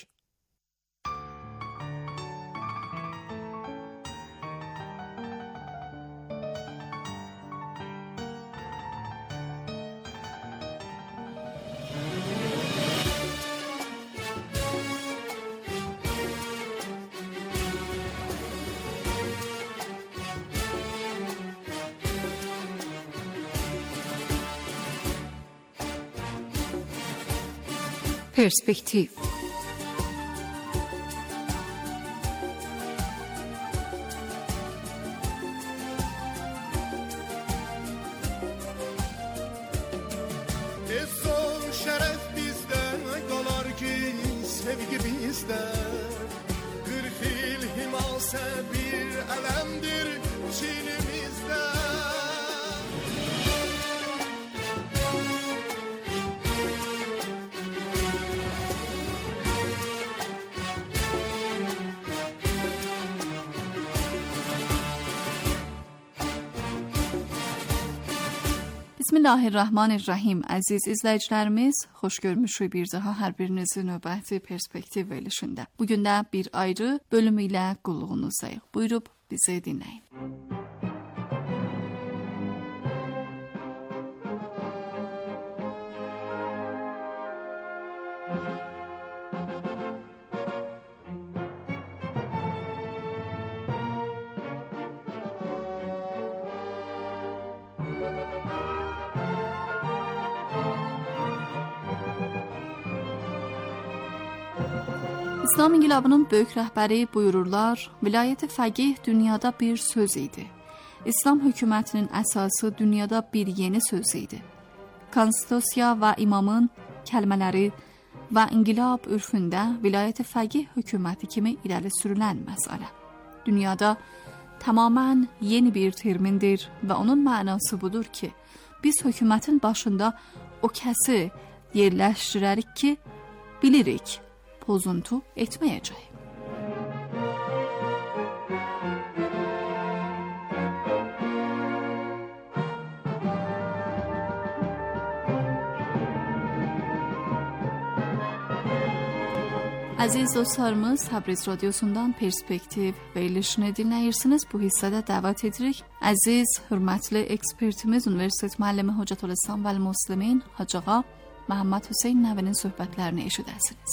Perspektiv. Bismillahirrahmanirrahim. Əziz izləyicilərimiz, xoş görmüşük bir daha hər birinizi növbəti perspektiv verilişində. Bugün də bir ayrı bölüm ilə qulluğunuzdayıq. Buyurub bizi dinləyin. İslam İnqilabının böyük rəhbəri buyururlar, vilayət-i fəqih dünyada bir söz idi. İslam hökumətinin əsası dünyada bir yeni söz idi. Konstitusiya və imamın kəlmələri və inqilab ürfündə vilayət-i fəqih hökuməti kimi irəli sürülən məsələ. Dünyada tamamən yeni bir termindir və onun mənası budur ki, biz hökumətin başında o kəsi yerləşdirərik ki, bilirik, pozuntu etməyəcək. Əziz dostlarımız, Təbriz radiosundan perspektiv verilişini dinləyirsiniz. Bu hissədə dəvət edirik. Əziz, hörmətli ekspertimiz, Universitet müəllimi Hocatulislam və Müslimin Hacı Ağa Məhəmməd Hüseyn Nəvinin söhbətlərini eşidəsiniz.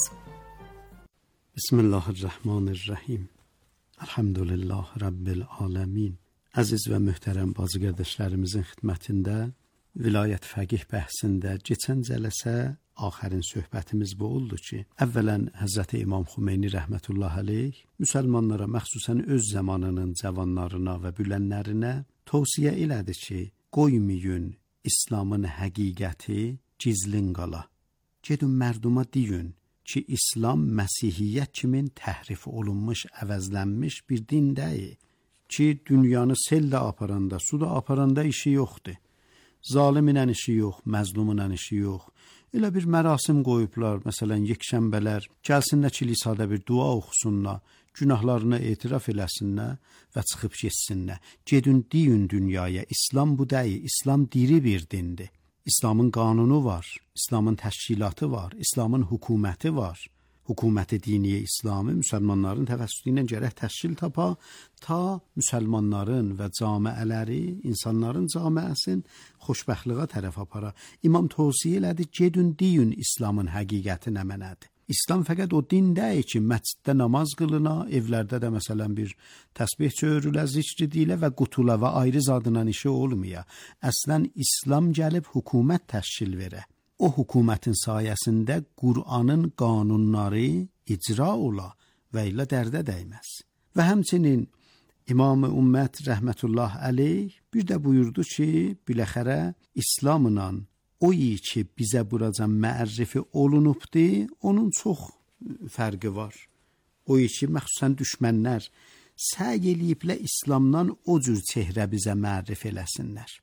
Bismillahirrahmanirrahim. Elhamdülillah Rabbil aləmin. Əziz və möhtərəm bazı qardaşlarımızın xidmətində vilayət fəqih bəhsində keçən cələsə axərin söhbətimiz bu oldu ki, əvvələn Həzrəti İmam Xümeyni rəhmətullah əleyh müsəlmanlara, məxsusən öz zamanının cavanlarına və bülənlərinə tövsiyə elədi ki, qoymayın İslamın həqiqəti gizlin qala. Gedin mərduma deyin ki, İslam Məsihiyyət kimin təhrif olunmuş, əvəzlənmiş bir din deyil ki, dünyanı sellə aparanda, suda aparanda işi yoxdur. Zaliminə işi yox, məzlumunə işi yox. Elə bir mərasim qoyublar, məsələn, yekşənbələr, gəlsinlər kilisada bir dua oxusunlar, günahlarını etiraf eləsinlər və çıxıb getsinlər. Gedin deyin dünyaya, İslam bu deyil, İslam diri bir dindir. İslamın qanunu var, İslamın təşkilatı var, İslamın hökuməti var. Hökuməti diniyə İslamı müsəlmanların təvəssütü ilə gərək təşkil tapa, ta müsəlmanların və camiələri, insanların camiəsin xoşbəxtliyə tərəf apara. İmam tövsiyə elədi, gedin deyin İslamın həqiqəti nə mənədir. İslam fəqət o din deyil ki, məsciddə namaz qılına, evlərdə də məsələn bir təsbih çövürülə, zikr edilə və qutula və ayrı zadına işi olmaya. Əslən İslam gəlib hökumət təşkil verə. O hökumətin sayəsində Qur'anın qanunları icra ola və ilə dərdə dəyməz. Və həmçinin İmam-ı Ümmət rəhmətullah əleyh bir də buyurdu ki, biləxərə İslamla o ki bizə buracan məərrifi olunubdur, onun çox fərqi var. O ki məxsusən düşmənlər səy eləyiblə İslamdan o cür çehrə bizə məərrif eləsinlər.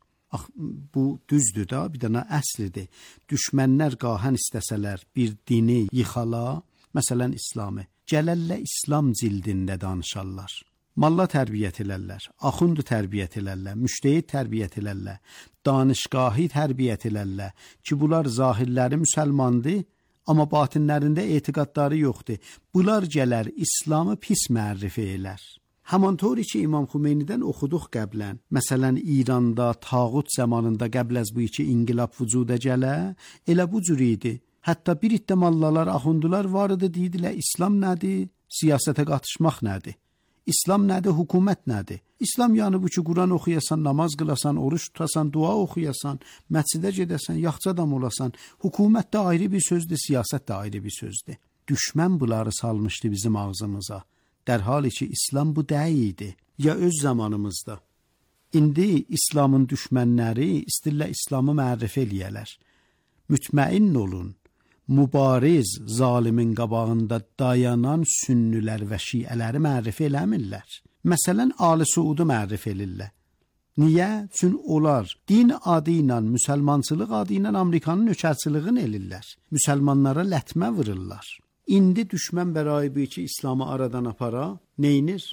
Bu düzdür da, bir dənə əslidir. Düşmənlər qahən istəsələr bir dini yıxala, məsələn İslamı, gələrlə İslam cildində danışarlar. Malla tərbiyyət elərlər, axundu tərbiyyət elərlər, müştəhid tərbiyyət elərlər, danışqahi tərbiyyət elərlər ki, bunlar zahirləri müsəlmandır, amma batinlərində etiqadları yoxdur. Bunlar gələr İslamı pis mərrifə elər. Həmantor ki, İmam Xümeynidən oxuduq qəblən. Məsələn, İranda, tağut zamanında qəbl az bu iki inqilab vücuda gələ, elə bu cür idi. Hətta bir iddə mallalar, axundular var idi, deyidilər, İslam nədir, siyasətə qatışmaq nədir? İslam nədir, hökumət nədir? İslam yəni bu ki, Quran oxuyasan, namaz qılasan, oruç tutasan, dua oxuyasan, məscidə gedəsən, yaxçı adam olasan, hökumət də ayrı bir sözdür, siyasət də ayrı bir sözdür. Düşmən bunları salmışdı bizim ağzımıza. Dərhal ki, İslam bu deyildi. Ya öz zamanımızda. İndi İslamın düşmənləri istirlə İslamı mərrif eləyələr. Mütməin olun. Mübariz zalimin qabağında dayanan sünnülər və şiələri mərrif eləmirlər. Məsələn, Ali Suudu mərrif elirlər. Niyə? Çünki onlar din adı ilə, müsəlmançılıq adı ilə Amerikanın nökərçiliğini elirlər. Müsəlmanlara lətmə vururlar. İndi düşmən bərayi ki, İslamı aradan apara, neynir?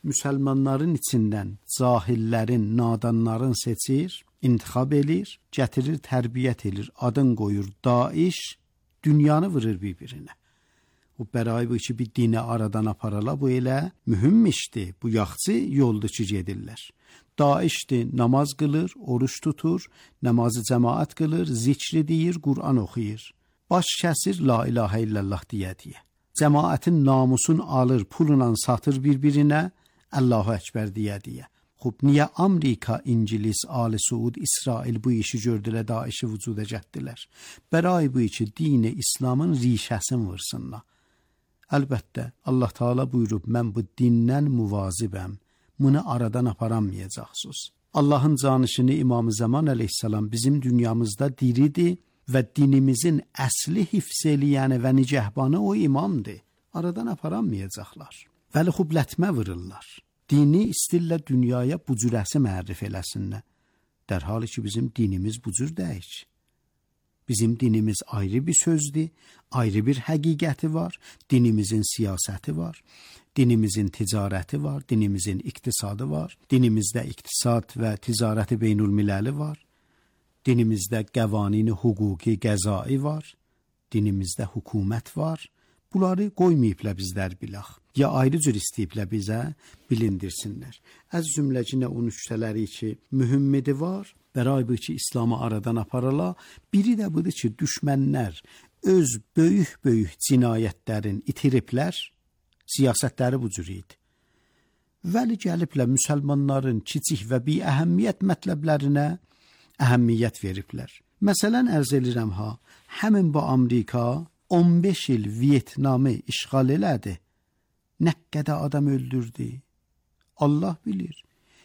müsəlmanların içindən cahillərin, nadanların seçir, intixab edir, gətirir, tərbiyyət edir, adın qoyur Daiş, dünyanı vurur bir-birinə. Bu bəray bu ki, bir dini aradan aparala, bu elə mühümmişdi. Bu yaxçı yoldur ki, gedirlər. Daişdir, namaz qılır, oruç tutur, namazı cəmaat qılır, zikri deyir, Qur'an oxuyur. Baş kəsir, la ilahə illallah deyə. Cəmaətin namusun alır, pulla satır bir-birinə, Allahu Əkbər deyə. Xub, niyə Amerika, İngiliz, Ali Suud, İsrail bu işi gördülər, Daişi vücuda gətirdilər? Bəray bu ki, dini İslamın rişəsini vursunlar. Əlbəttə, Allah Teala buyurub, mən bu dindən muvazibəm, bunu aradan aparamayacaqsınız. Allahın canişini İmam-ı Zaman əleyhissalam bizim dünyamızda diridir və dinimizin əsli hifz eləyəni və nicəhbanı o imamdır. Aradan aparamayacaqlar. Vəli xublətmə vururlar. Dini istillə dünyaya bu cürəsi mərrif eləsinlər. Dərhal ki, bizim dinimiz bu cür deyik. Bizim dinimiz ayrı bir sözdür, ayrı bir həqiqəti var, dinimizin siyasəti var, dinimizin ticarəti var, dinimizin iqtisadı var, dinimizdə iqtisad və ticarəti beynülmiləli var, dinimizdə qəvanini hüquqi qəzai var, dinimizdə hökumət var. Bunları qoymayıblar bizlər bilaq. Ya ayrı cür istəyiblər bizə bilindirsinlər. Əz cümləcinə o nüktələri ki, mühümmidi var, bəray bu ki, İslamı aradan aparala, biri də budur ki, düşmənlər öz böyük cinayətlərin itiriblər, siyasətləri bu cür idi. Vəli gəliblər müsəlmanların kiçik və bir əhəmiyyət mətləblərinə əhəmiyyət veriblər. Məsələn, ərz edirəm ha, həmin bu Amerika 15 il Vietnamı işğal elədi. Nə qədər adam öldürdü? Allah bilir.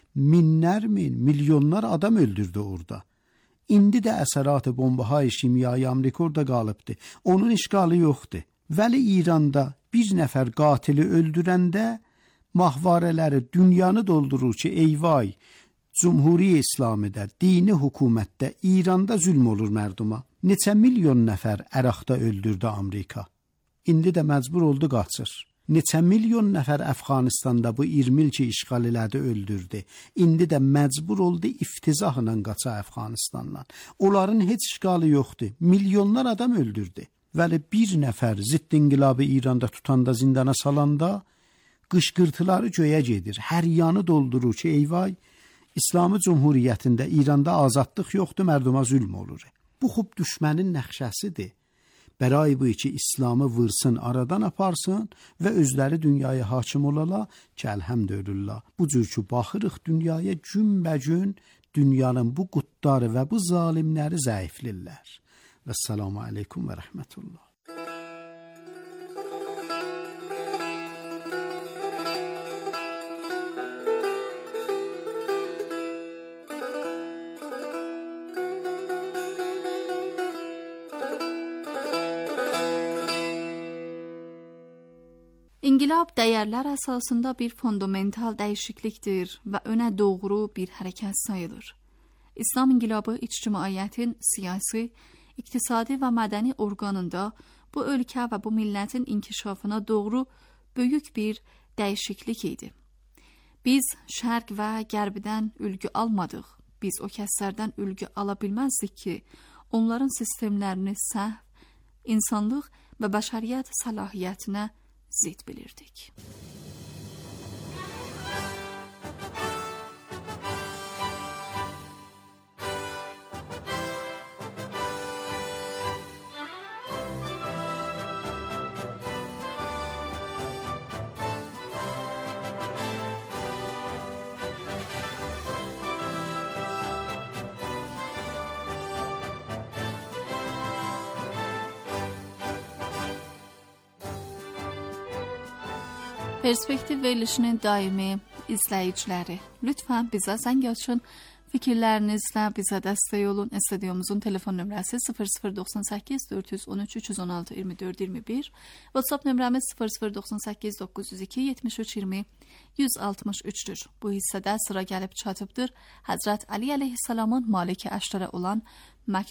Milyonlar adam öldürdü orada. İndi də əsərat-ı bomba-hay şimyayı Amerika orada qalıbdı. Onun işğalı yoxdur. Vəli İranda bir nəfər qatili öldürəndə mahvarələri dünyanı doldurur ki, eyvay, Cumhuriyyə İslamidə, dini hökumətdə, İranda zülm olur mərduma. Neçə milyon nəfər Əraqda öldürdü Amerika. İndi də məcbur oldu qaçır. Neçə milyon nəfər Əfqanistanda bu 20 il ki işğal elədi öldürdü. İndi də məcbur oldu iftizahla qaça Əfqanistandan. Onların heç işğalı yoxdur. Milyonlar adam öldürdü. Vəli bir nəfər zidd inqilabı İranda tutanda, zindana salanda qışqırtıları göyə gedir. Hər yanı doldurur ki, eyvay, İslami Cumhuriyyətində İranda azadlıq yoxdur, mərduma zülm olur. Bu xub düşmənin nəxşəsidir. Bəray bu ki, İslamı vırsın, aradan aparsın və özləri dünyaya hakim olala ki, əlhəmdülillah. Bu cür ki, baxırıq dünyaya günbəgün dünyanın bu qutları və bu zalimləri zəiflirlər. Və səlamu aleykum və rəhmətullah. İnqilab dəyərlər əsasında bir fundamental dəyişiklikdir və önə doğru bir hərəkət sayılır. İslam inqilabı ictimaiyyətin siyasi, iqtisadi və mədəni orqanında bu ölkə və bu millətin inkişafına doğru böyük bir dəyişiklik idi. Biz şərq və qərbdən ülgü almadıq. Biz o kəslərdən ülgü ala bilməzdik ki, onların sistemlərini səhv, insanlıq və bəşəriyyət səlahiyyətinə zid bilirdik. Perspektiv verilişinin daimi izləyiciləri, lütfən bizə zəng açın, fikirlərinizlə bizə dəstək olun. Stüdyomuzun telefon nömrəsi 0098 413 316 24 21, WhatsApp nömrəmiz 0098 902 73 20 163-dür. Bu hissədə sıra gəlib çatıbdır Həzrət Əli əleyhissalamın Malik-i Əşrərə olan